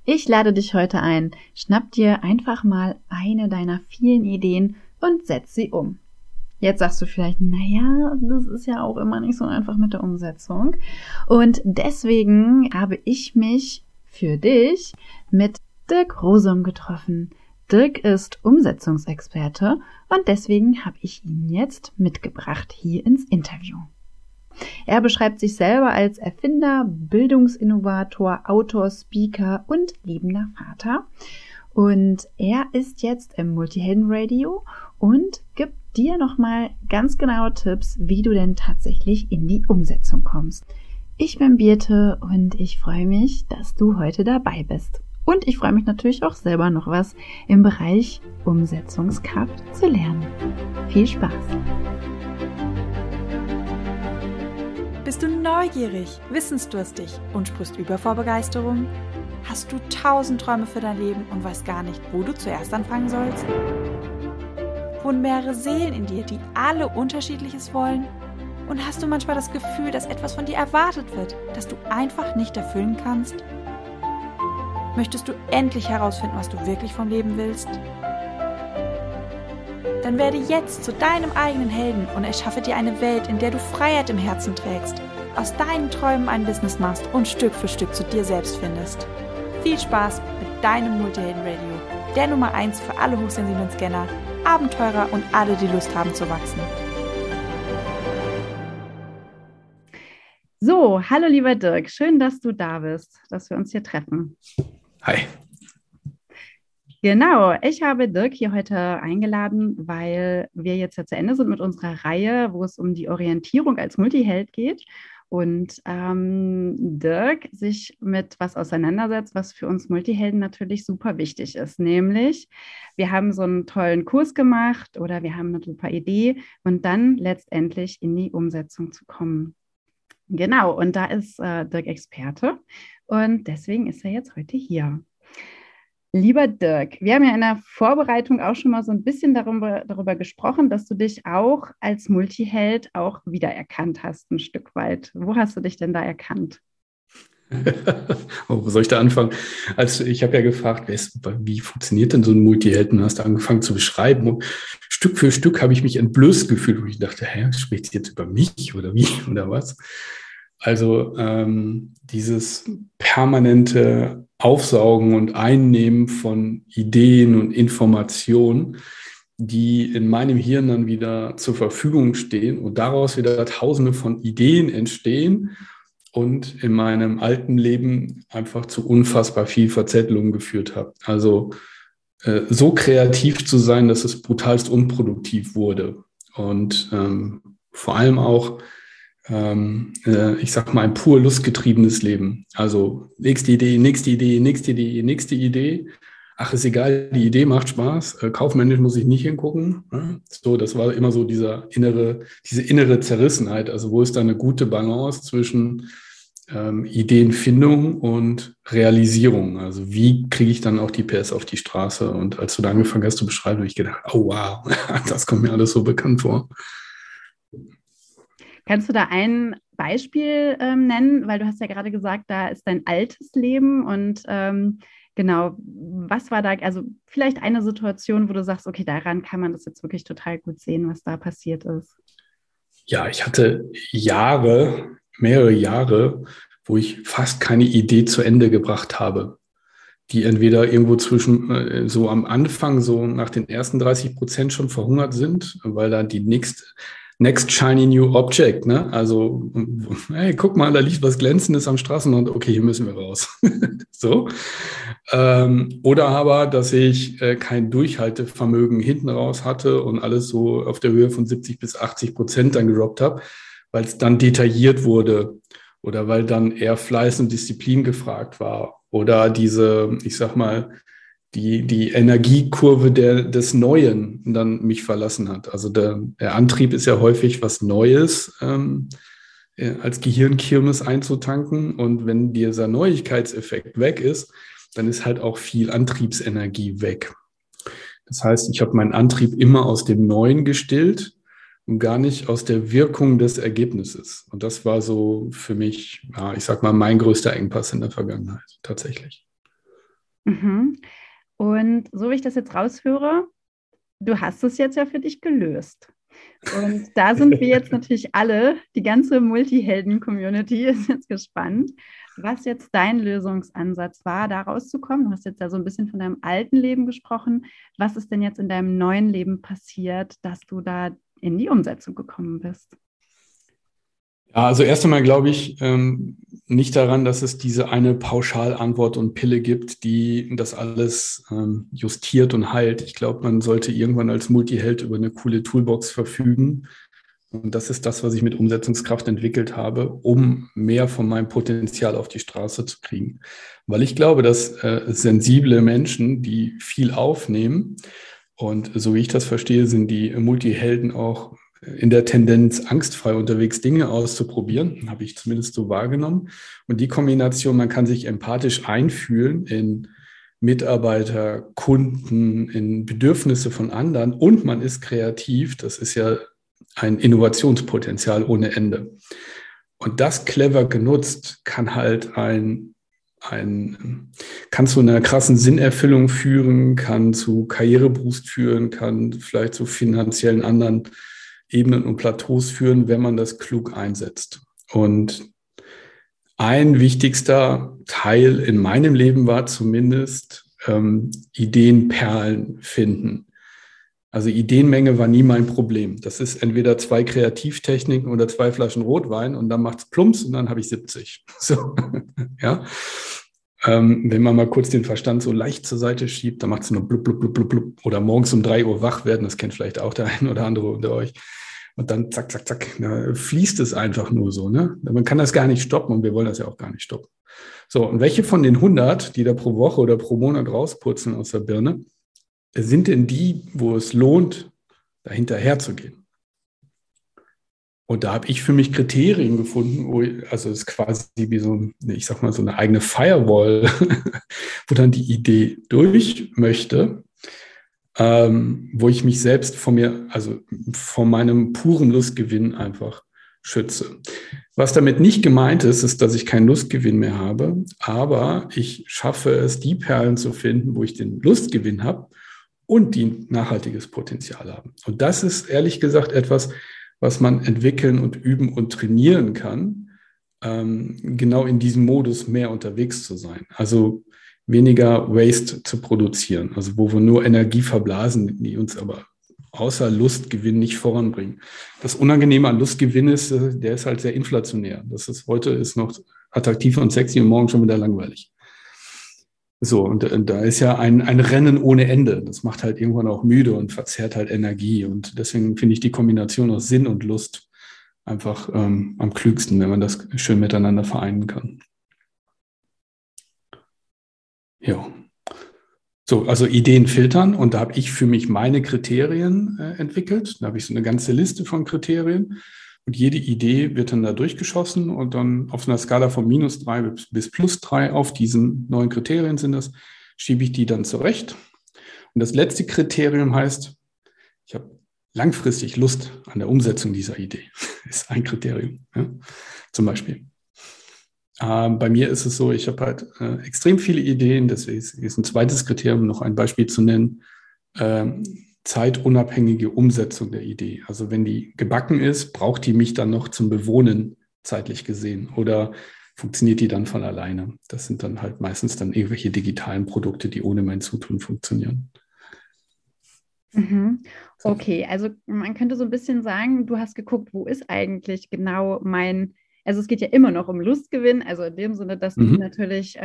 Ich lade dich heute ein. Schnapp dir einfach mal eine deiner vielen Ideen und setz sie um. Jetzt sagst du vielleicht, naja, das ist ja auch immer nicht so einfach mit der Umsetzung. Und deswegen habe ich mich für dich mit Dirk Rosum getroffen. Dirk ist Umsetzungsexperte und deswegen habe ich ihn jetzt mitgebracht hier ins Interview. Er beschreibt sich selber als Erfinder, Bildungsinnovator, Autor, Speaker und liebender Vater. Und er ist jetzt im Multihelden-Radio und gibt dir nochmal ganz genaue Tipps, wie du denn tatsächlich in die Umsetzung kommst. Ich bin Birte und ich freue mich, dass du heute dabei bist. Und ich freue mich natürlich auch selber noch was im Bereich Umsetzungskraft zu lernen. Viel Spaß! Bist du neugierig, wissensdurstig und sprichst über vor Begeisterung? Hast du 1000 Träume für dein Leben und weißt gar nicht, wo du zuerst anfangen sollst? Wohnen mehrere Seelen in dir, die alle Unterschiedliches wollen? Und hast du manchmal das Gefühl, dass etwas von dir erwartet wird, das du einfach nicht erfüllen kannst? Möchtest du endlich herausfinden, was du wirklich vom Leben willst? Dann werde jetzt zu deinem eigenen Helden und erschaffe dir eine Welt, in der du Freiheit im Herzen trägst, aus deinen Träumen ein Business machst und Stück für Stück zu dir selbst findest. Viel Spaß mit deinem Multihelden-Radio, der Nummer 1 für alle hochsensiblen Scanner, Abenteurer und alle, die Lust haben zu wachsen. So, hallo lieber Dirk, schön, dass du da bist, dass wir uns hier treffen. Hi. Genau, ich habe Dirk hier heute eingeladen, weil wir jetzt ja zu Ende sind mit unserer Reihe, wo es um die Orientierung als Multiheld geht und Dirk sich mit was auseinandersetzt, was für uns Multihelden natürlich super wichtig ist, nämlich wir haben so einen tollen Kurs gemacht oder wir haben eine super Idee und dann letztendlich in die Umsetzung zu kommen. Genau, und da ist Dirk Experte und deswegen ist er jetzt heute hier. Lieber Dirk, wir haben ja in der Vorbereitung auch schon mal so ein bisschen darüber gesprochen, dass du dich auch als Multiheld auch wiedererkannt hast, ein Stück weit. Wo hast du dich denn da erkannt? Oh, wo soll ich da anfangen? Also ich habe ja gefragt, wie funktioniert denn so ein Multiheld? Und hast angefangen zu beschreiben. Und Stück für Stück habe ich mich entblößt gefühlt, wo ich dachte, spricht sie jetzt über mich oder wie oder was? Also dieses permanente Aufsaugen und Einnehmen von Ideen und Informationen, die in meinem Hirn dann wieder zur Verfügung stehen und daraus wieder Tausende von Ideen entstehen und in meinem alten Leben einfach zu unfassbar viel Verzettelung geführt hat. Also so kreativ zu sein, dass es brutalst unproduktiv wurde und vor allem auch ich sag mal, ein pur lustgetriebenes Leben. Also nächste Idee, nächste Idee, nächste Idee, nächste Idee. Ach, ist egal, die Idee macht Spaß. Kaufmännisch muss ich nicht hingucken. So, das war immer so diese innere Zerrissenheit. Also wo ist da eine gute Balance zwischen Ideenfindung und Realisierung? Also wie kriege ich dann auch die PS auf die Straße? Und als du da angefangen hast zu beschreiben, habe ich gedacht, oh wow, das kommt mir alles so bekannt vor. Kannst du da ein Beispiel nennen? Weil du hast ja gerade gesagt, da ist dein altes Leben und genau, was war da, also vielleicht eine Situation, wo du sagst, okay, daran kann man das jetzt wirklich total gut sehen, was da passiert ist. Ja, ich hatte mehrere Jahre, wo ich fast keine Idee zu Ende gebracht habe, die entweder irgendwo zwischen, so am Anfang, so nach den ersten 30% schon verhungert sind, weil da die Next Shiny New Object, ne? Also, hey, guck mal, da liegt was Glänzendes am Straßenrand. Okay, hier müssen wir raus. So. Oder aber, dass ich kein Durchhaltevermögen hinten raus hatte und alles so auf der Höhe von 70-80% dann gedroppt habe, weil es dann detailliert wurde oder weil dann eher Fleiß und Disziplin gefragt war. Oder diese, ich sag mal, die Energiekurve des Neuen dann mich verlassen hat. Also der Antrieb ist ja häufig was Neues als Gehirnkirmes einzutanken. Und wenn dieser Neuigkeitseffekt weg ist, dann ist halt auch viel Antriebsenergie weg. Das heißt, ich habe meinen Antrieb immer aus dem Neuen gestillt und gar nicht aus der Wirkung des Ergebnisses. Und das war so für mich, ja, ich sag mal, mein größter Engpass in der Vergangenheit, tatsächlich. Mhm. Und so wie ich das jetzt raushöre, du hast es jetzt ja für dich gelöst. Und da sind wir jetzt natürlich alle, die ganze Multihelden-Community ist jetzt gespannt, was jetzt dein Lösungsansatz war, da rauszukommen. Du hast jetzt ja so ein bisschen von deinem alten Leben gesprochen. Was ist denn jetzt in deinem neuen Leben passiert, dass du da in die Umsetzung gekommen bist? Ja, also erst einmal glaube ich nicht daran, dass es diese eine Pauschalantwort und Pille gibt, die das alles justiert und heilt. Ich glaube, man sollte irgendwann als Multiheld über eine coole Toolbox verfügen. Und das ist das, was ich mit Umsetzungskraft entwickelt habe, um mehr von meinem Potenzial auf die Straße zu kriegen. Weil ich glaube, dass sensible Menschen, die viel aufnehmen, und so wie ich das verstehe, sind die Multihelden auch in der Tendenz, angstfrei unterwegs Dinge auszuprobieren, habe ich zumindest so wahrgenommen. Und die Kombination, man kann sich empathisch einfühlen in Mitarbeiter, Kunden, in Bedürfnisse von anderen und man ist kreativ, das ist ja ein Innovationspotenzial ohne Ende. Und das clever genutzt kann halt kann zu einer krassen Sinnerfüllung führen, kann zu Karriereboost führen, kann vielleicht zu finanziellen anderen Ebenen und Plateaus führen, wenn man das klug einsetzt. Und ein wichtigster Teil in meinem Leben war zumindest Ideenperlen finden. Also Ideenmenge war nie mein Problem. Das ist entweder 2 Kreativtechniken oder 2 Flaschen Rotwein und dann macht es Plumps und dann habe ich 70. So, ja. Wenn man mal kurz den Verstand so leicht zur Seite schiebt, dann macht es nur blub, blub, blub, blub, blub. Oder morgens um 3 Uhr wach werden, das kennt vielleicht auch der ein oder andere unter euch. Und dann zack, zack, zack, da fließt es einfach nur so. Ne? Man kann das gar nicht stoppen und wir wollen das ja auch gar nicht stoppen. So, und welche von den 100, die da pro Woche oder pro Monat rauspurzeln aus der Birne, sind denn die, wo es lohnt, dahinterher zu gehen? Und da habe ich für mich Kriterien gefunden, also es ist quasi wie so, ich sag mal, so eine eigene Firewall, wo dann die Idee durch möchte, wo ich mich selbst also von meinem puren Lustgewinn einfach schütze. Was damit nicht gemeint ist, ist, dass ich keinen Lustgewinn mehr habe, aber ich schaffe es, die Perlen zu finden, wo ich den Lustgewinn habe und die nachhaltiges Potenzial haben. Und das ist ehrlich gesagt etwas, was man entwickeln und üben und trainieren kann, genau in diesem Modus mehr unterwegs zu sein. Also weniger Waste zu produzieren, also wo wir nur Energie verblasen, die uns aber außer Lustgewinn nicht voranbringen. Das Unangenehme an Lustgewinn ist, der ist halt sehr inflationär. Das ist heute ist noch attraktiv und sexy und morgen schon wieder langweilig. So, und da ist ja ein Rennen ohne Ende. Das macht halt irgendwann auch müde und verzehrt halt Energie. Und deswegen finde ich die Kombination aus Sinn und Lust einfach am klügsten, wenn man das schön miteinander vereinen kann. Ja. So, also Ideen filtern. Und da habe ich für mich meine Kriterien entwickelt. Da habe ich so eine ganze Liste von Kriterien. Und jede Idee wird dann da durchgeschossen und dann auf einer Skala von -3 bis +3 auf diesen 9 Kriterien sind das, schiebe ich die dann zurecht. Und das letzte Kriterium heißt, ich habe langfristig Lust an der Umsetzung dieser Idee. Das ist ein Kriterium, ja, zum Beispiel. Bei mir ist es so, ich habe halt extrem viele Ideen, deswegen ist ein zweites Kriterium, noch ein Beispiel zu nennen, zeitunabhängige Umsetzung der Idee. Also wenn die gebacken ist, braucht die mich dann noch zum Bewohnen zeitlich gesehen oder funktioniert die dann von alleine? Das sind dann halt meistens dann irgendwelche digitalen Produkte, die ohne mein Zutun funktionieren. Mhm. Okay, also man könnte so ein bisschen sagen, du hast geguckt, wo ist eigentlich genau also es geht ja immer noch um Lustgewinn, also in dem Sinne, dass du natürlich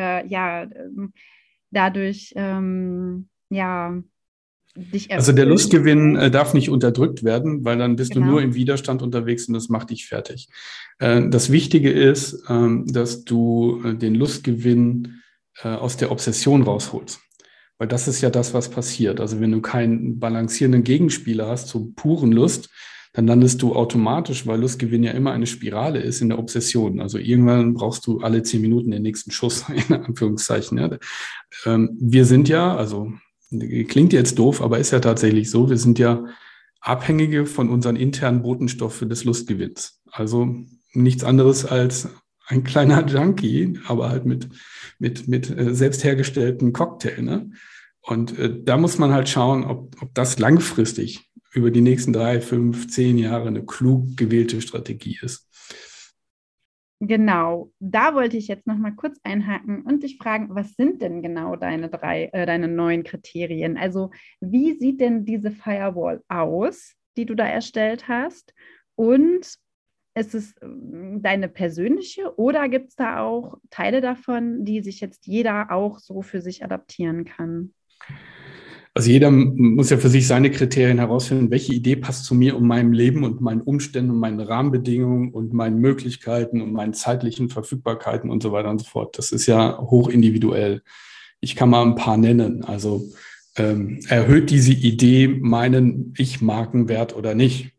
dadurch dich Also der Lustgewinn darf nicht unterdrückt werden, weil dann bist du nur im Widerstand unterwegs und das macht dich fertig. Das Wichtige ist, dass du den Lustgewinn aus der Obsession rausholst. Weil das ist ja das, was passiert. Also wenn du keinen balancierenden Gegenspieler hast zur puren Lust, dann landest du automatisch, weil Lustgewinn ja immer eine Spirale ist, in der Obsession. Also irgendwann brauchst du alle 10 Minuten den nächsten Schuss, in Anführungszeichen. Ja. Wir sind ja, also klingt jetzt doof, aber ist ja tatsächlich so, wir sind ja Abhängige von unseren internen Botenstoffen des Lustgewinns. Also nichts anderes als ein kleiner Junkie, aber halt mit selbst hergestellten Cocktail. Ne? Und da muss man halt schauen, ob das langfristig über die nächsten 3, 5, 10 Jahre eine klug gewählte Strategie ist. Genau, da wollte ich jetzt noch mal kurz einhaken und dich fragen, was sind denn genau deine neuen Kriterien? Also, wie sieht denn diese Firewall aus, die du da erstellt hast? Und ist es deine persönliche oder gibt es da auch Teile davon, die sich jetzt jeder auch so für sich adaptieren kann? Also jeder muss ja für sich seine Kriterien herausfinden, welche Idee passt zu mir und meinem Leben und meinen Umständen und meinen Rahmenbedingungen und meinen Möglichkeiten und meinen zeitlichen Verfügbarkeiten und so weiter und so fort. Das ist ja hoch individuell. Ich kann mal ein paar nennen. Also erhöht diese Idee meinen Ich-Markenwert oder nicht?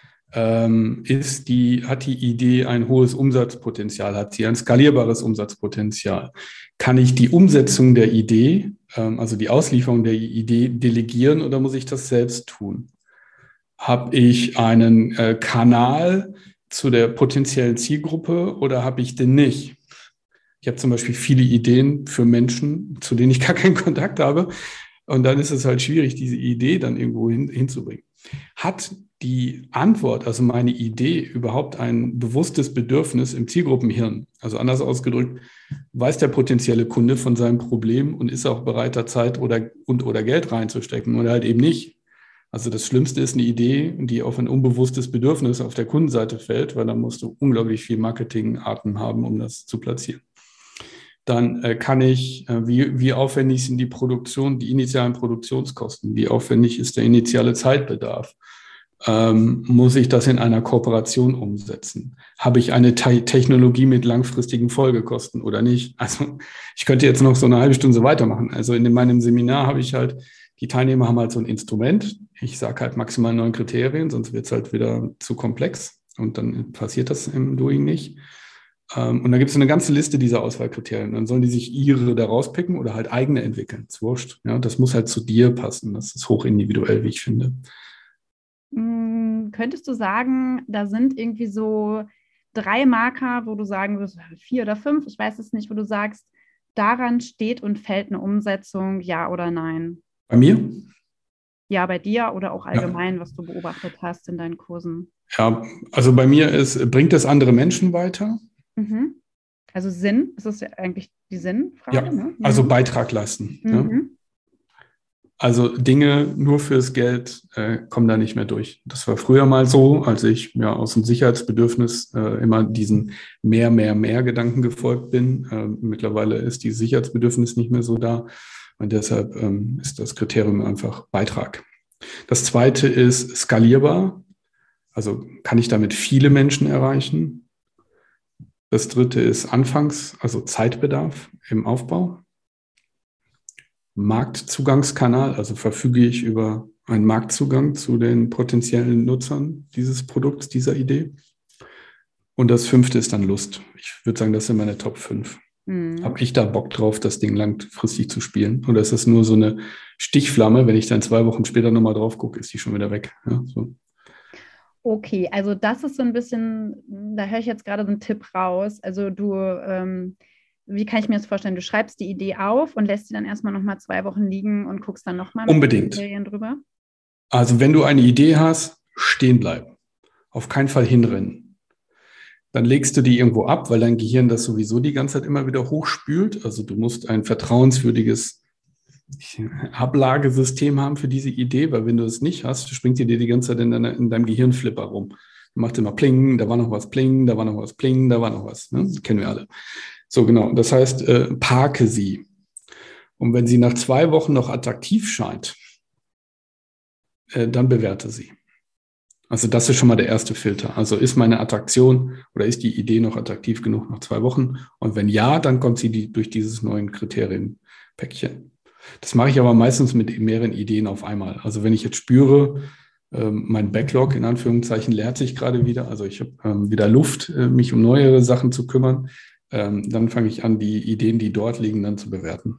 Hat die Idee ein hohes Umsatzpotenzial? Hat sie ein skalierbares Umsatzpotenzial? Kann ich die Umsetzung der Idee, also die Auslieferung der Idee, delegieren oder muss ich das selbst tun? Habe ich einen Kanal zu der potenziellen Zielgruppe oder habe ich den nicht? Ich habe zum Beispiel viele Ideen für Menschen, zu denen ich gar keinen Kontakt habe. Und dann ist es halt schwierig, diese Idee dann irgendwo hinzubringen. Hat die Antwort, also meine Idee, überhaupt ein bewusstes Bedürfnis im Zielgruppenhirn? Also anders ausgedrückt, weiß der potenzielle Kunde von seinem Problem und ist auch bereit, da Zeit oder Geld reinzustecken oder halt eben nicht? Also das Schlimmste ist eine Idee, die auf ein unbewusstes Bedürfnis auf der Kundenseite fällt, weil dann musst du unglaublich viel Marketingarten haben, um das zu platzieren. Dann kann ich, wie aufwendig sind die initialen Produktionskosten? Wie aufwendig ist der initiale Zeitbedarf? Muss ich das in einer Kooperation umsetzen? Habe ich eine Technologie mit langfristigen Folgekosten oder nicht? Also ich könnte jetzt noch so eine halbe Stunde so weitermachen. Also in meinem Seminar habe ich halt, die Teilnehmer haben halt so ein Instrument. Ich sage halt maximal 9 Kriterien, sonst wird es halt wieder zu komplex und dann passiert das im Doing nicht. Und dann gibt es eine ganze Liste dieser Auswahlkriterien. Dann sollen die sich ihre da rauspicken oder halt eigene entwickeln. Ist wurscht. Ja, das muss halt zu dir passen. Das ist hochindividuell, wie ich finde. Könntest du sagen, da sind irgendwie so 3 Marker, wo du sagen würdest, 4 oder 5, ich weiß es nicht, wo du sagst, daran steht und fällt eine Umsetzung, ja oder nein? Bei mir? Ja, bei dir oder auch allgemein, was du beobachtet hast in deinen Kursen. Ja, also bei mir bringt es andere Menschen weiter? Mhm. Also Sinn, ist das ja eigentlich die Sinnfrage? Ja, ne? also Beitrag leisten. Mhm. Ja. Also Dinge nur fürs Geld kommen da nicht mehr durch. Das war früher mal so, als ich aus dem Sicherheitsbedürfnis immer diesen mehr Gedanken gefolgt bin. Mittlerweile ist dieses Sicherheitsbedürfnis nicht mehr so da und deshalb ist das Kriterium einfach Beitrag. Das zweite ist skalierbar. Also kann ich damit viele Menschen erreichen? Das dritte ist also Zeitbedarf im Aufbau. Marktzugangskanal, also verfüge ich über einen Marktzugang zu den potenziellen Nutzern dieses Produkts, dieser Idee. Und das 5. ist dann Lust. Ich würde sagen, das sind meine Top 5. Habe ich da Bock drauf, das Ding langfristig zu spielen? Oder ist das nur so eine Stichflamme, wenn ich dann 2 Wochen später nochmal drauf gucke, ist die schon wieder weg? Ja, so. Okay, also das ist so ein bisschen, da höre ich jetzt gerade so einen Tipp raus. Also wie kann ich mir das vorstellen? Du schreibst die Idee auf und lässt sie dann erstmal nochmal 2 Wochen liegen und guckst dann nochmal mit den Kriterien drüber? Also wenn du eine Idee hast, stehen bleiben. Auf keinen Fall hinrennen. Dann legst du die irgendwo ab, weil dein Gehirn das sowieso die ganze Zeit immer wieder hochspült. Also du musst ein vertrauenswürdiges Ablagesystem haben für diese Idee, weil wenn du es nicht hast, springt dir die ganze Zeit in deinem Gehirnflipper rum. Du machst immer Pling, da war noch was, Pling, da war noch was, Pling, da war noch was. Ne? Das kennen wir alle. So, genau. Das heißt, parke sie. Und wenn sie nach 2 Wochen noch attraktiv scheint, dann bewerte sie. Also das ist schon mal der erste Filter. Also ist meine Attraktion oder ist die Idee noch attraktiv genug nach 2 Wochen? Und wenn ja, dann kommt sie durch dieses neuen Kriterienpäckchen. Das mache ich aber meistens mit mehreren Ideen auf einmal. Also wenn ich jetzt spüre, mein Backlog in Anführungszeichen leert sich gerade wieder, also ich habe wieder Luft, mich um neuere Sachen zu kümmern, dann fange ich an, die Ideen, die dort liegen, dann zu bewerten.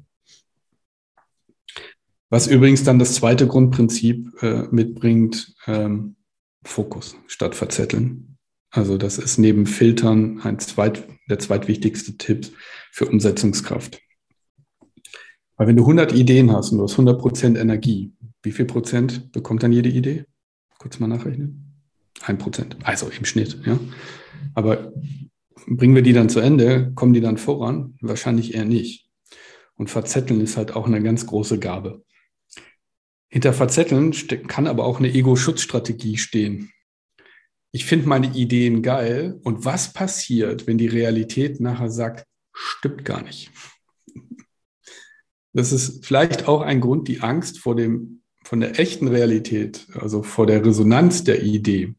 Was übrigens dann das zweite Grundprinzip mitbringt, Fokus statt verzetteln. Also das ist neben Filtern der zweitwichtigste Tipp für Umsetzungskraft. Weil wenn du 100 Ideen hast und du hast 100% Energie, wie viel Prozent bekommt dann jede Idee? Kurz mal nachrechnen. 1%, also im Schnitt. Ja. Aber bringen wir die dann zu Ende, kommen die dann voran? Wahrscheinlich eher nicht. Und Verzetteln ist halt auch eine ganz große Gabe. Hinter Verzetteln kann aber auch eine Ego-Schutzstrategie stehen. Ich finde meine Ideen geil und was passiert, wenn die Realität nachher sagt, stimmt gar nicht? Das ist vielleicht auch ein Grund, die Angst von der echten Realität, also vor der Resonanz der Idee,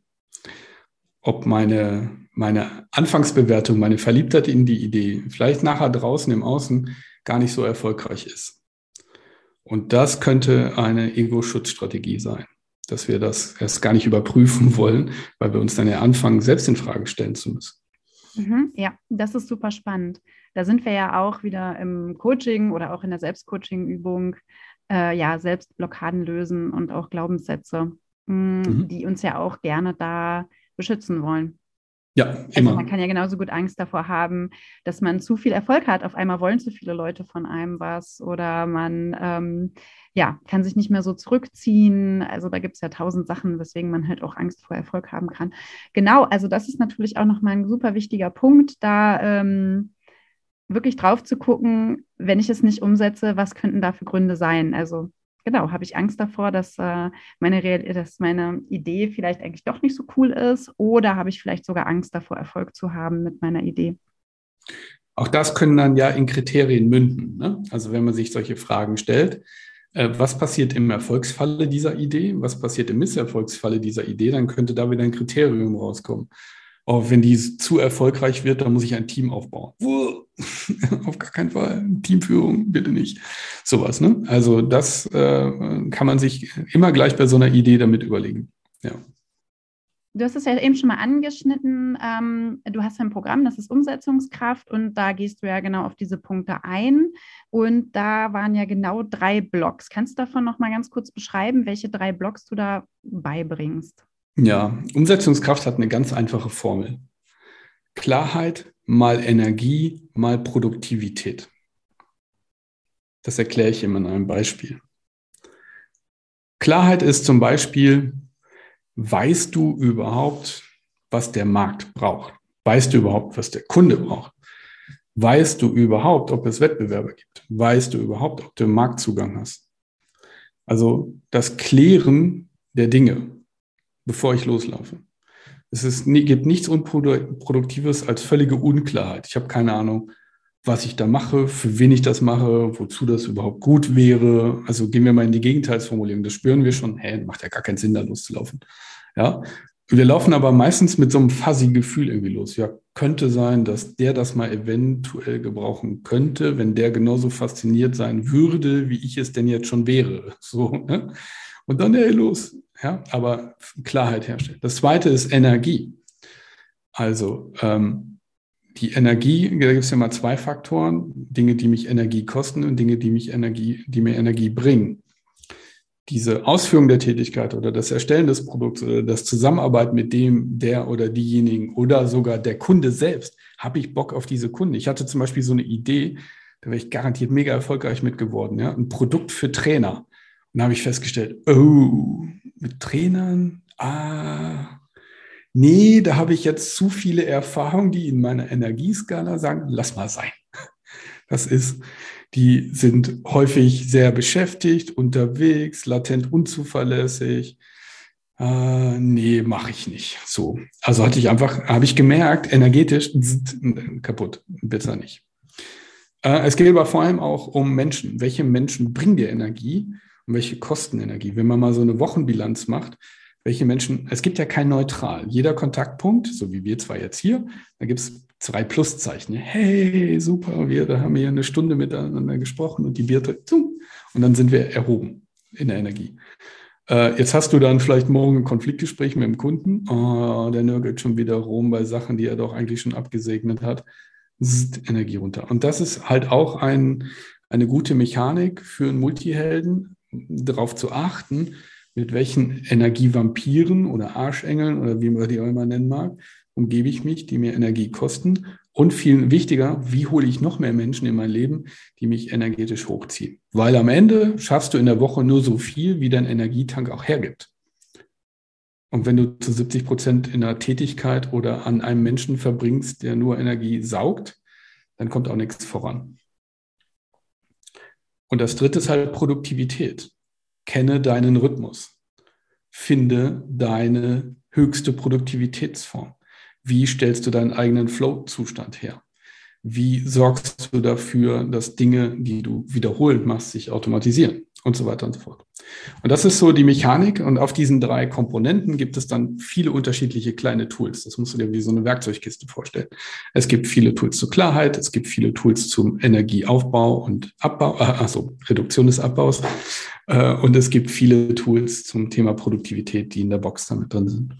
ob meine Anfangsbewertung, meine Verliebtheit in die Idee vielleicht nachher draußen im Außen gar nicht so erfolgreich ist. Und das könnte eine Ego-Schutzstrategie sein, dass wir das erst gar nicht überprüfen wollen, weil wir uns dann ja anfangen, selbst in Frage stellen zu müssen. Ja, das ist super spannend. Da sind wir ja auch wieder im Coaching oder auch in der Selbstcoaching-Übung, Selbstblockaden lösen und auch Glaubenssätze, die uns ja auch gerne da beschützen wollen. Ja, immer. Also man kann ja genauso gut Angst davor haben, dass man zu viel Erfolg hat. Auf einmal wollen zu viele Leute von einem was oder man kann sich nicht mehr so zurückziehen. Also da gibt es ja 1000 Sachen, weswegen man halt auch Angst vor Erfolg haben kann. Genau, also das ist natürlich auch nochmal ein super wichtiger Punkt, da wirklich drauf zu gucken, wenn ich es nicht umsetze, was könnten da für Gründe sein? Also genau, habe ich Angst davor, dass meine Idee vielleicht eigentlich doch nicht so cool ist oder habe ich vielleicht sogar Angst davor, Erfolg zu haben mit meiner Idee? Auch das können dann ja in Kriterien münden, ne? Also wenn man sich solche Fragen stellt, was passiert im Erfolgsfalle dieser Idee, was passiert im Misserfolgsfalle dieser Idee, dann könnte da wieder ein Kriterium rauskommen. Oh, wenn die zu erfolgreich wird, dann muss ich ein Team aufbauen. Auf gar keinen Fall. Teamführung, bitte nicht. Sowas, ne? Also das kann man sich immer gleich bei so einer Idee damit überlegen. Ja. Du hast es ja eben schon mal angeschnitten. Du hast ein Programm, das ist Umsetzungskraft und da gehst du ja genau auf diese Punkte ein. Und da waren ja genau 3 Blocks. Kannst du davon noch mal ganz kurz beschreiben, welche 3 Blocks du da beibringst? Ja, Umsetzungskraft hat eine ganz einfache Formel. Klarheit mal Energie mal Produktivität. Das erkläre ich immer in einem Beispiel. Klarheit ist zum Beispiel, weißt du überhaupt, was der Markt braucht? Weißt du überhaupt, was der Kunde braucht? Weißt du überhaupt, ob es Wettbewerber gibt? Weißt du überhaupt, ob du Marktzugang hast? Also das Klären der Dinge, bevor ich loslaufe. Gibt nichts Unproduktives als völlige Unklarheit. Ich habe keine Ahnung, was ich da mache, für wen ich das mache, wozu das überhaupt gut wäre. Also gehen wir mal in die Gegenteilsformulierung. Das spüren wir schon. Macht ja gar keinen Sinn, da loszulaufen. Ja, wir laufen aber meistens mit so einem fuzzy Gefühl irgendwie los. Ja, könnte sein, dass der das mal eventuell gebrauchen könnte, wenn der genauso fasziniert sein würde, wie ich es denn jetzt schon wäre. So, ne? Und dann los. Ja, aber Klarheit herstellen. Das zweite ist Energie. Also die Energie, da gibt es ja mal 2 Faktoren, Dinge, die mich Energie kosten und Dinge, die mir Energie bringen. Diese Ausführung der Tätigkeit oder das Erstellen des Produkts oder das Zusammenarbeiten mit dem, der oder diejenigen oder sogar der Kunde selbst, habe ich Bock auf diese Kunden. Ich hatte zum Beispiel so eine Idee, da wäre ich garantiert mega erfolgreich mit geworden, ja? Ein Produkt für Trainer. Und da habe ich festgestellt, mit Trainern, nee, da habe ich jetzt zu viele Erfahrungen, die in meiner Energieskala sagen, lass mal sein. Die sind häufig sehr beschäftigt, unterwegs, latent unzuverlässig. Nee, mache ich nicht. So. Also habe ich gemerkt, energetisch kaputt, besser nicht. Es geht aber vor allem auch um Menschen. Welche Menschen bringen dir Energie und welche kosten Energie? Wenn man mal so eine Wochenbilanz macht, welche Menschen, es gibt ja kein Neutral. Jeder Kontaktpunkt, so wie wir zwar jetzt hier, da gibt es 2 Pluszeichen. Hey, super, wir haben hier eine Stunde miteinander gesprochen und die Birte, und dann sind wir erhoben in der Energie. Jetzt hast du dann vielleicht morgen ein Konfliktgespräch mit dem Kunden. Der nörgelt schon wieder rum bei Sachen, die er doch eigentlich schon abgesegnet hat. Energie runter. Und das ist halt auch eine gute Mechanik für einen Multihelden, darauf zu achten, mit welchen Energievampiren oder Arschengeln oder wie man die auch immer nennen mag, umgebe ich mich, die mir Energie kosten? Und viel wichtiger, wie hole ich noch mehr Menschen in mein Leben, die mich energetisch hochziehen? Weil am Ende schaffst du in der Woche nur so viel, wie dein Energietank auch hergibt. Und wenn du zu 70% in einer Tätigkeit oder an einem Menschen verbringst, der nur Energie saugt, dann kommt auch nichts voran. Und das dritte ist halt Produktivität. Kenne deinen Rhythmus. Finde deine höchste Produktivitätsform. Wie stellst du deinen eigenen Flow-Zustand her? Wie sorgst du dafür, dass Dinge, die du wiederholend machst, sich automatisieren und so weiter und so fort. Und das ist so die Mechanik. Und auf diesen 3 Komponenten gibt es dann viele unterschiedliche kleine Tools. Das musst du dir wie so eine Werkzeugkiste vorstellen. Es gibt viele Tools zur Klarheit. Es gibt viele Tools zum Energieaufbau und Abbau, also Reduktion des Abbaus. Und es gibt viele Tools zum Thema Produktivität, die in der Box damit drin sind.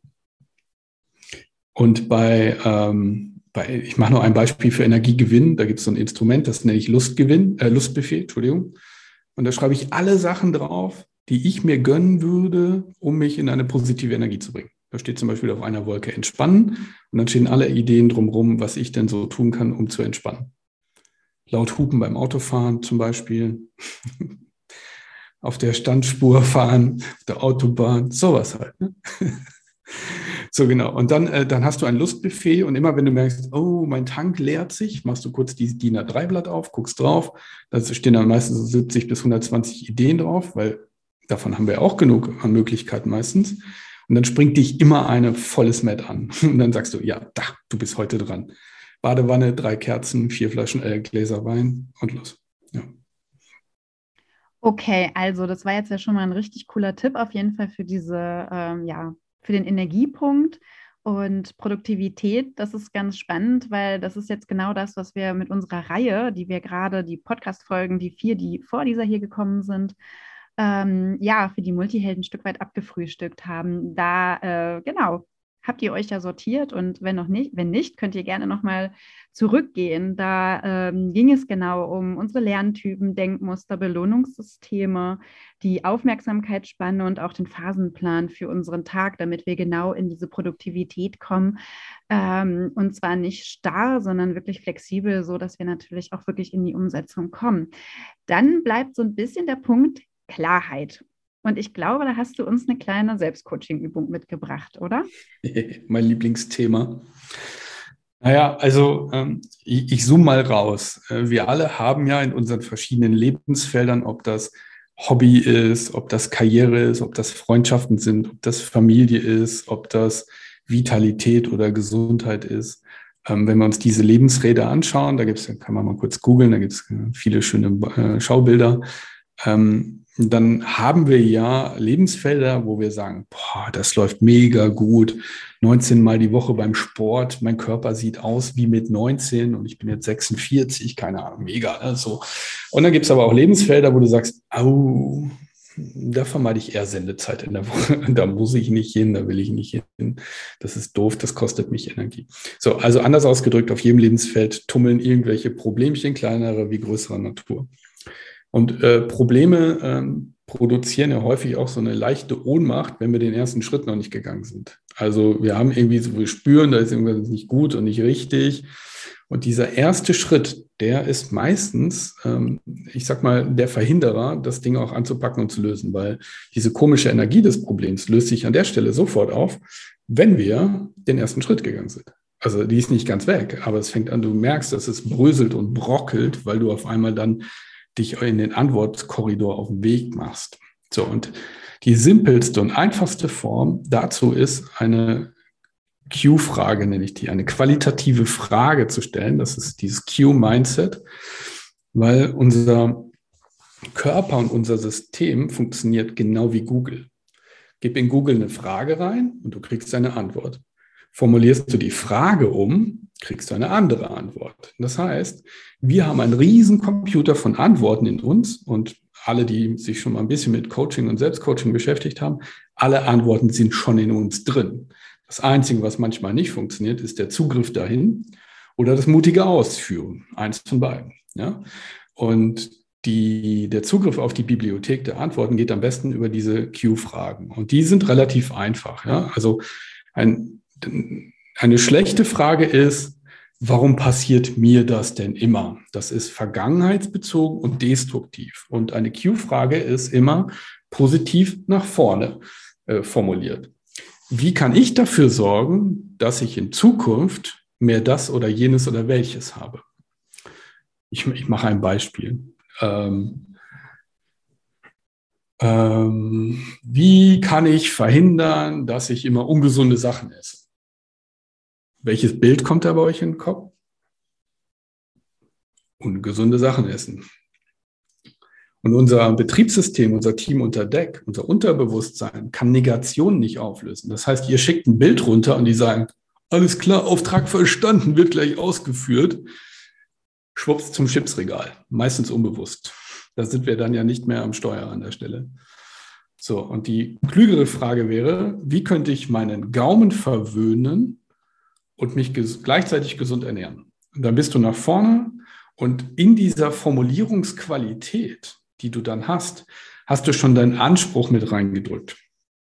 Und ich mache noch ein Beispiel für Energiegewinn. Da gibt es so ein Instrument, das nenne ich Lustbuffet, Entschuldigung. Und da schreibe ich alle Sachen drauf, die ich mir gönnen würde, um mich in eine positive Energie zu bringen. Da steht zum Beispiel auf einer Wolke entspannen und dann stehen alle Ideen drumherum, was ich denn so tun kann, um zu entspannen. Laut hupen beim Autofahren zum Beispiel, auf der Standspur fahren, auf der Autobahn, sowas halt. Ne? So, genau. Und dann hast du ein Lustbuffet und immer wenn du merkst, oh, mein Tank leert sich, machst du kurz die DIN A3-Blatt auf, guckst drauf. Da stehen dann meistens so 70 bis 120 Ideen drauf, weil davon haben wir auch genug an Möglichkeiten meistens. Und dann springt dich immer eine volles Met an. Und dann sagst du, ja, du bist heute dran. Badewanne, 3 Kerzen, 4 Gläser Wein und los. Ja. Okay, also das war jetzt ja schon mal ein richtig cooler Tipp auf jeden Fall für für den Energiepunkt und Produktivität. Das ist ganz spannend, weil das ist jetzt genau das, was wir mit unserer Reihe, die Podcast-Folgen, die 4, die vor dieser hier gekommen sind, für die Multihelden ein Stück weit abgefrühstückt haben. Da, habt ihr euch ja sortiert und wenn nicht, könnt ihr gerne nochmal zurückgehen. Da ging es genau um unsere Lerntypen, Denkmuster, Belohnungssysteme, die Aufmerksamkeitsspanne und auch den Phasenplan für unseren Tag, damit wir genau in diese Produktivität kommen. Und zwar nicht starr, sondern wirklich flexibel, so dass wir natürlich auch wirklich in die Umsetzung kommen. Dann bleibt so ein bisschen der Punkt Klarheit. Und ich glaube, da hast du uns eine kleine Selbstcoaching-Übung mitgebracht, oder? Mein Lieblingsthema. Naja, also ich zoome mal raus. Wir alle haben ja in unseren verschiedenen Lebensfeldern, ob das Hobby ist, ob das Karriere ist, ob das Freundschaften sind, ob das Familie ist, ob das Vitalität oder Gesundheit ist. Wenn wir uns diese Lebensräder anschauen, kann man mal kurz googeln, da gibt es viele schöne Schaubilder. Dann haben wir ja Lebensfelder, wo wir sagen, das läuft mega gut, 19 Mal die Woche beim Sport, mein Körper sieht aus wie mit 19 und ich bin jetzt 46, keine Ahnung, mega. Ne? So. Und dann gibt es aber auch Lebensfelder, wo du sagst, da vermeide ich eher Sendezeit in der Woche, da muss ich nicht hin, da will ich nicht hin, das ist doof, das kostet mich Energie. So, also anders ausgedrückt, auf jedem Lebensfeld tummeln irgendwelche Problemchen, kleinere wie größerer Natur. Und Probleme produzieren ja häufig auch so eine leichte Ohnmacht, wenn wir den ersten Schritt noch nicht gegangen sind. Also wir spüren, da ist irgendwas nicht gut und nicht richtig. Und dieser erste Schritt, der ist meistens, der Verhinderer, das Ding auch anzupacken und zu lösen, weil diese komische Energie des Problems löst sich an der Stelle sofort auf, wenn wir den ersten Schritt gegangen sind. Also die ist nicht ganz weg, aber es fängt an, du merkst, dass es bröselt und brockelt, weil du auf einmal dann dich in den Antwortkorridor auf den Weg machst. So, und die simpelste und einfachste Form dazu ist eine Q-Frage, nenne ich die, eine qualitative Frage zu stellen. Das ist dieses Q-Mindset, weil unser Körper und unser System funktioniert genau wie Google. Gib in Google eine Frage rein und du kriegst eine Antwort. Formulierst du die Frage um, kriegst du eine andere Antwort. Das heißt, wir haben einen riesen Computer von Antworten in uns und alle, die sich schon mal ein bisschen mit Coaching und Selbstcoaching beschäftigt haben, alle Antworten sind schon in uns drin. Das Einzige, was manchmal nicht funktioniert, ist der Zugriff dahin oder das mutige Ausführen. Eins von beiden. Ja? Und der Zugriff auf die Bibliothek der Antworten geht am besten über diese Q-Fragen. Und die sind relativ einfach. Ja? Also Eine schlechte Frage ist, warum passiert mir das denn immer? Das ist vergangenheitsbezogen und destruktiv. Und eine Q-Frage ist immer positiv nach vorne formuliert. Wie kann ich dafür sorgen, dass ich in Zukunft mehr das oder jenes oder welches habe? Ich mache ein Beispiel. Wie kann ich verhindern, dass ich immer ungesunde Sachen esse? Welches Bild kommt da bei euch in den Kopf? Ungesunde Sachen essen. Und unser Betriebssystem, unser Team unter Deck, unser Unterbewusstsein kann Negationen nicht auflösen. Das heißt, ihr schickt ein Bild runter und die sagen, alles klar, Auftrag verstanden, wird gleich ausgeführt. Schwupps zum Chipsregal, meistens unbewusst. Da sind wir dann ja nicht mehr am Steuer an der Stelle. So, und die klügere Frage wäre, wie könnte ich meinen Gaumen verwöhnen und mich gleichzeitig gesund ernähren? Und dann bist du nach vorne und in dieser Formulierungsqualität, die du dann hast du schon deinen Anspruch mit reingedrückt.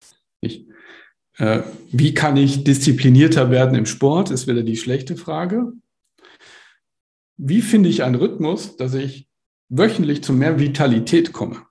Wie kann ich disziplinierter werden im Sport, ist wieder die schlechte Frage. Wie finde ich einen Rhythmus, dass ich wöchentlich zu mehr Vitalität komme?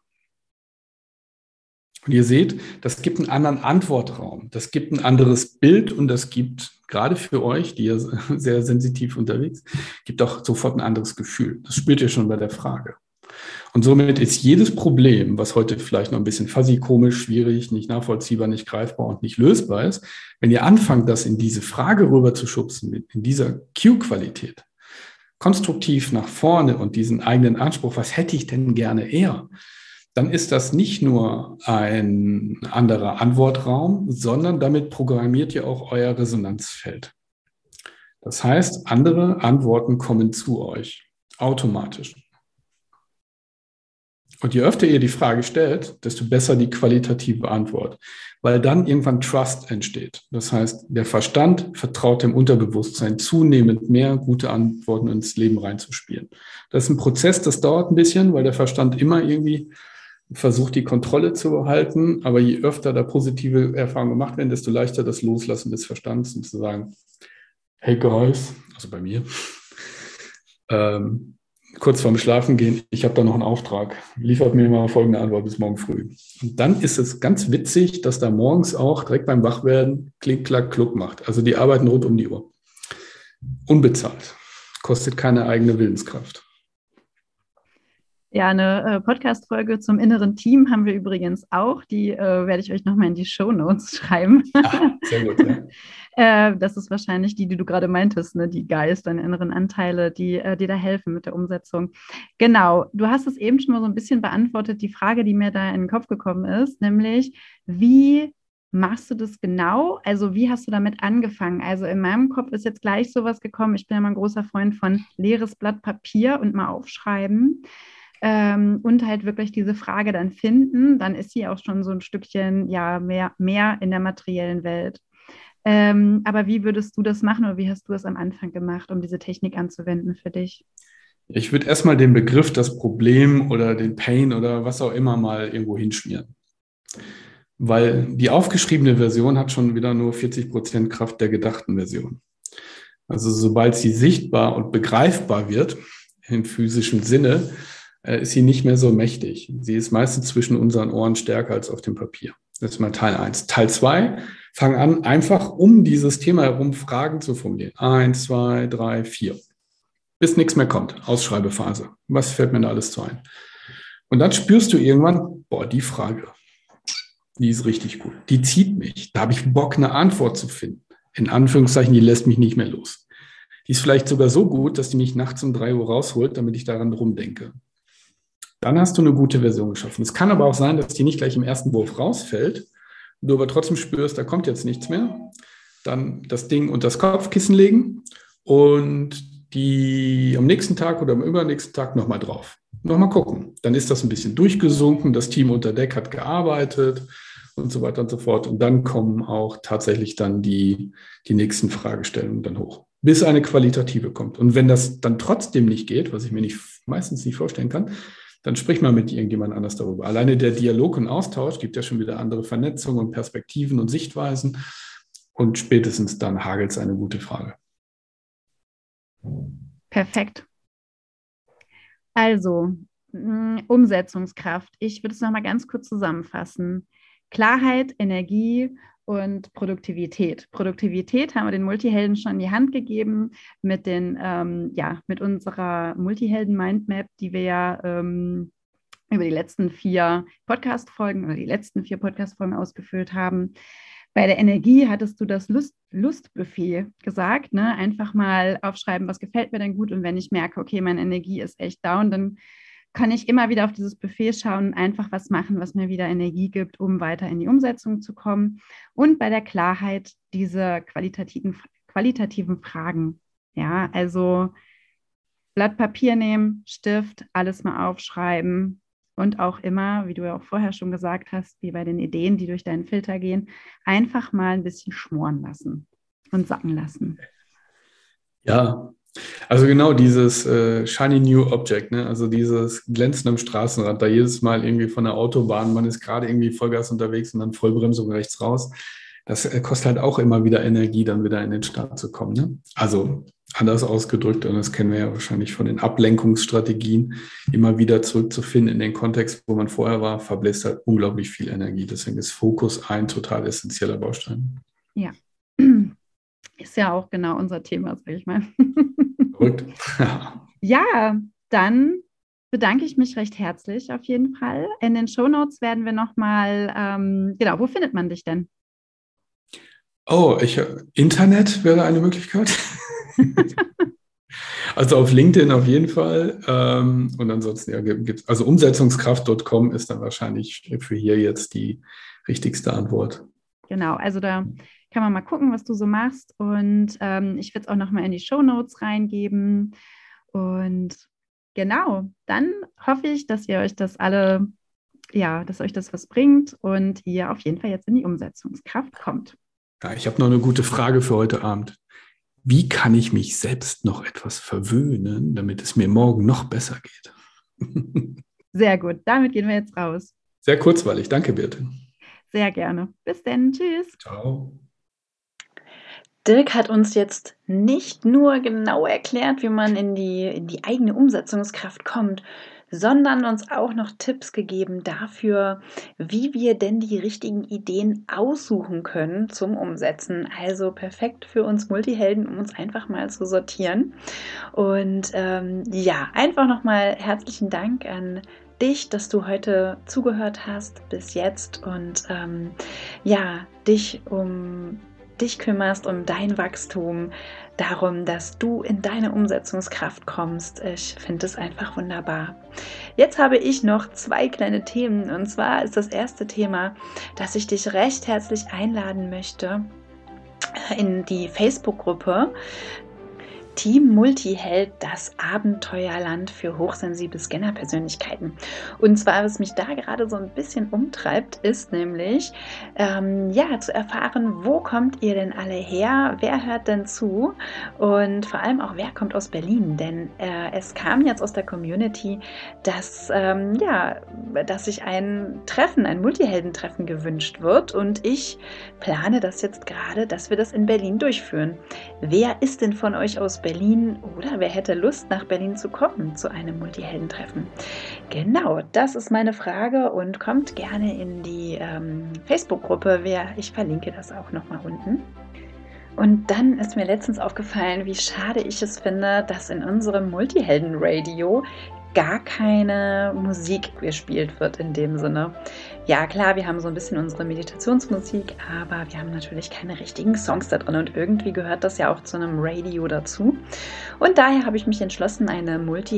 Und ihr seht, das gibt einen anderen Antwortraum, das gibt ein anderes Bild und das gibt, gerade für euch, die ja sehr sensitiv unterwegs, gibt auch sofort ein anderes Gefühl. Das spürt ihr schon bei der Frage. Und somit ist jedes Problem, was heute vielleicht noch ein bisschen fuzzy, komisch, schwierig, nicht nachvollziehbar, nicht greifbar und nicht lösbar ist, wenn ihr anfangt, das in diese Frage rüber zu schubsen, in dieser Q-Qualität, konstruktiv nach vorne und diesen eigenen Anspruch, was hätte ich denn gerne eher, dann ist das nicht nur ein anderer Antwortraum, sondern damit programmiert ihr auch euer Resonanzfeld. Das heißt, andere Antworten kommen zu euch automatisch. Und je öfter ihr die Frage stellt, desto besser die qualitative Antwort, weil dann irgendwann Trust entsteht. Das heißt, der Verstand vertraut dem Unterbewusstsein zunehmend mehr gute Antworten ins Leben reinzuspielen. Das ist ein Prozess, das dauert ein bisschen, weil der Verstand immer irgendwie versucht, die Kontrolle zu behalten. Aber je öfter da positive Erfahrungen gemacht werden, desto leichter das Loslassen des Verstands und zu sagen, hey guys, also bei mir, kurz vorm Schlafen gehen, ich habe da noch einen Auftrag. Liefert mir mal folgende Antwort bis morgen früh. Und dann ist es ganz witzig, dass da morgens auch direkt beim Wachwerden Klick, Klack, Kluck macht. Also die arbeiten rund um die Uhr. Unbezahlt. Kostet keine eigene Willenskraft. Ja, eine Podcast-Folge zum inneren Team haben wir übrigens auch. Die werde ich euch nochmal in die Shownotes schreiben. Sehr gut, ja. Das ist wahrscheinlich die du gerade meintest, ne? Die Geist, deine inneren Anteile, die dir da helfen mit der Umsetzung. Genau, du hast es eben schon mal so ein bisschen beantwortet, die Frage, die mir da in den Kopf gekommen ist, nämlich, wie machst du das genau? Also wie hast du damit angefangen? Also in meinem Kopf ist jetzt gleich sowas gekommen. Ich bin ja mal ein großer Freund von leeres Blatt Papier und mal aufschreiben. Und halt wirklich diese Frage dann finden, dann ist sie auch schon so ein Stückchen ja mehr in der materiellen Welt. Aber wie würdest du das machen oder wie hast du es am Anfang gemacht, um diese Technik anzuwenden für dich? Ich würde erstmal den Begriff, das Problem oder den Pain oder was auch immer mal irgendwo hinschmieren. Weil die aufgeschriebene Version hat schon wieder nur 40% Kraft der gedachten Version. Also sobald sie sichtbar und begreifbar wird, im physischen Sinne, ist sie nicht mehr so mächtig. Sie ist meistens zwischen unseren Ohren stärker als auf dem Papier. Das ist mal Teil 1. Teil 2, fang an, einfach um dieses Thema herum Fragen zu formulieren. 1, 2, 3, 4. Bis nichts mehr kommt. Ausschreibephase. Was fällt mir da alles zu ein? Und dann spürst du irgendwann, boah, die Frage, die ist richtig gut. Die zieht mich. Da habe ich Bock, eine Antwort zu finden. In Anführungszeichen, die lässt mich nicht mehr los. Die ist vielleicht sogar so gut, dass die mich nachts um 3 Uhr rausholt, damit ich daran rumdenke. Dann hast du eine gute Version geschaffen. Es kann aber auch sein, dass die nicht gleich im ersten Wurf rausfällt, du aber trotzdem spürst, da kommt jetzt nichts mehr. Dann das Ding unter das Kopfkissen legen und die am nächsten Tag oder am übernächsten Tag nochmal drauf. Nochmal gucken. Dann ist das ein bisschen durchgesunken, das Team unter Deck hat gearbeitet und so weiter und so fort. Und dann kommen auch tatsächlich dann die nächsten Fragestellungen dann hoch, bis eine qualitative kommt. Und wenn das dann trotzdem nicht geht, was ich mir meistens nicht vorstellen kann, dann sprich mal mit irgendjemand anders darüber. Alleine der Dialog und Austausch gibt ja schon wieder andere Vernetzungen und Perspektiven und Sichtweisen. und spätestens dann hagelt es eine gute Frage. Perfekt. Also, Umsetzungskraft. Ich würde es nochmal ganz kurz zusammenfassen. Klarheit, Energie und Produktivität. Produktivität haben wir den Multihelden schon in die Hand gegeben mit mit unserer Multihelden-Mindmap, die wir ja über die letzten 4 Podcast-Folgen ausgefüllt haben. Bei der Energie hattest du das Lustbuffet gesagt, ne? Einfach mal aufschreiben, was gefällt mir denn gut, und wenn ich merke, okay, meine Energie ist echt down, dann kann ich immer wieder auf dieses Buffet schauen und einfach was machen, was mir wieder Energie gibt, um weiter in die Umsetzung zu kommen. Und bei der Klarheit diese qualitativen Fragen. Ja, also Blatt Papier nehmen, Stift, alles mal aufschreiben. Und auch immer, wie du ja auch vorher schon gesagt hast, wie bei den Ideen, die durch deinen Filter gehen, einfach mal ein bisschen schmoren lassen und sacken lassen. Ja, also genau dieses Shiny New Object, ne? Also dieses Glänzen am Straßenrand, da jedes Mal irgendwie von der Autobahn, man ist gerade irgendwie Vollgas unterwegs und dann Vollbremsung rechts raus. Das kostet halt auch immer wieder Energie, dann wieder in den Start zu kommen, ne? Also anders ausgedrückt, und das kennen wir ja wahrscheinlich von den Ablenkungsstrategien, immer wieder zurückzufinden in den Kontext, wo man vorher war, verbläst halt unglaublich viel Energie. Deswegen ist Fokus ein total essentieller Baustein. Ja, ist ja auch genau unser Thema, sag ich mal. Verrückt. Ja, dann bedanke ich mich recht herzlich auf jeden Fall. In den Shownotes werden wir nochmal, wo findet man dich denn? Oh, Internet wäre eine Möglichkeit. Also auf LinkedIn auf jeden Fall. Und ansonsten gibt es, also umsetzungskraft.com ist dann wahrscheinlich für hier jetzt die richtigste Antwort. Genau, also da kann man mal gucken, was du so machst. Und ich werde es auch nochmal in die Shownotes reingeben. Und genau, dann hoffe ich, dass ihr euch das alle, dass euch das was bringt und ihr auf jeden Fall jetzt in die Umsetzungskraft kommt. Ja, ich habe noch eine gute Frage für heute Abend. Wie kann ich mich selbst noch etwas verwöhnen, damit es mir morgen noch besser geht? Sehr gut, damit gehen wir jetzt raus. Sehr kurzweilig, danke Birte. Sehr gerne. Bis dann, tschüss. Ciao. Dirk hat uns jetzt nicht nur genau erklärt, wie man in die eigene Umsetzungskraft kommt, sondern uns auch noch Tipps gegeben dafür, wie wir denn die richtigen Ideen aussuchen können zum Umsetzen. Also perfekt für uns Multihelden, um uns einfach mal zu sortieren. Und einfach nochmal herzlichen Dank an dich, dass du heute zugehört hast bis jetzt und dich kümmerst um dein Wachstum, darum, dass du in deine Umsetzungskraft kommst. Ich finde es einfach wunderbar. Jetzt habe ich noch 2 kleine Themen, und zwar ist das erste Thema, dass ich dich recht herzlich einladen möchte in die Facebook-Gruppe Team Multiheld, das Abenteuerland für hochsensible Scanner-Persönlichkeiten. Und zwar, was mich da gerade so ein bisschen umtreibt, ist nämlich, zu erfahren, wo kommt ihr denn alle her? Wer hört denn zu? Und vor allem auch, wer kommt aus Berlin? Denn es kam jetzt aus der Community, dass sich ein Multiheldentreffen gewünscht wird. Und ich plane das jetzt gerade, dass wir das in Berlin durchführen. Wer ist denn von euch aus Berlin oder wer hätte Lust, nach Berlin zu kommen zu einem Multiheldentreffen? Genau, das ist meine Frage, und kommt gerne in die Facebook-Gruppe. Ich verlinke das auch nochmal unten. Und dann ist mir letztens aufgefallen, wie schade ich es finde, dass in unserem Multihelden-Radio gar keine Musik gespielt wird in dem Sinne. Ja klar, wir haben so ein bisschen unsere Meditationsmusik, aber wir haben natürlich keine richtigen Songs da drin, und irgendwie gehört das ja auch zu einem Radio dazu. Und daher habe ich mich entschlossen, eine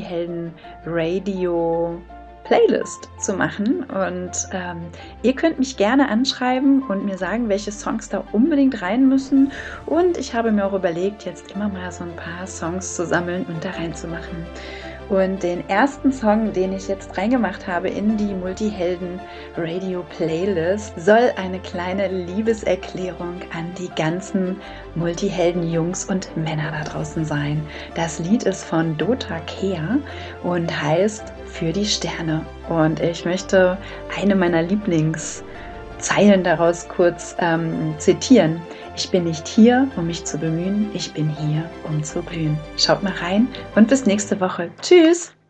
Multihelden-Radio-Playlist zu machen, und ihr könnt mich gerne anschreiben und mir sagen, welche Songs da unbedingt rein müssen, und ich habe mir auch überlegt, jetzt immer mal so ein paar Songs zu sammeln und da reinzumachen. Und den ersten Song, den ich jetzt reingemacht habe in die Multihelden-Radio-Playlist, soll eine kleine Liebeserklärung an die ganzen Multihelden-Jungs und Männer da draußen sein. Das Lied ist von Dota Kehr und heißt Für die Sterne. Und ich möchte eine meiner Lieblingszeilen daraus kurz zitieren. Ich bin nicht hier, um mich zu bemühen, ich bin hier, um zu blühen. Schaut mal rein und bis nächste Woche. Tschüss!